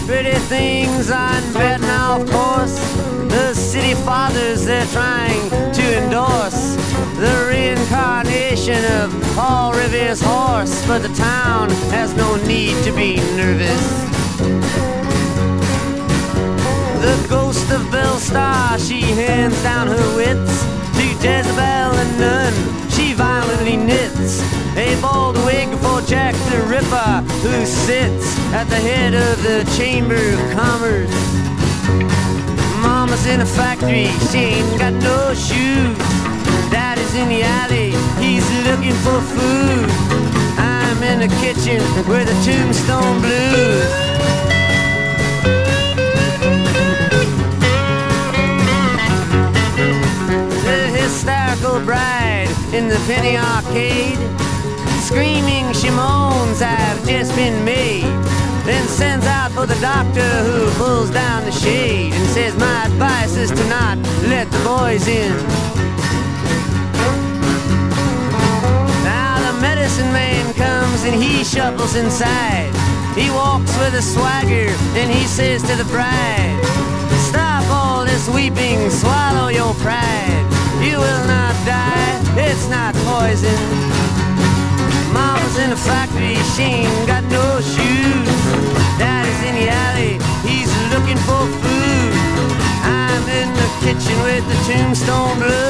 Pretty things on bed now, of course. The city fathers, they're trying to endorse the reincarnation of Paul Revere's horse. But the town has no need to be nervous. The ghost of Belle Starr, she hands down her wits to Jezebel and Nun. She violently knits a bald wig for Jack the Ripper, who sits at the head of the Chamber of Commerce. Mama's in a factory, she ain't got no shoes. Daddy's in the alley, he's looking for food. I'm in the kitchen with the Tombstone Blues. Hysterical bride in the penny arcade, screaming she moans, I've just been made. Then sends out for the doctor, who pulls down the shade and says, my advice is to not let the boys in. Now the medicine man comes and he shuffles inside. He walks with a swagger and he says to the bride, stop all this weeping, swallow your pride. You will not die, it's not poison. Mama's in the factory, she ain't got no shoes. Daddy's in the alley, he's looking for food. I'm in the kitchen with the Tombstone Blues.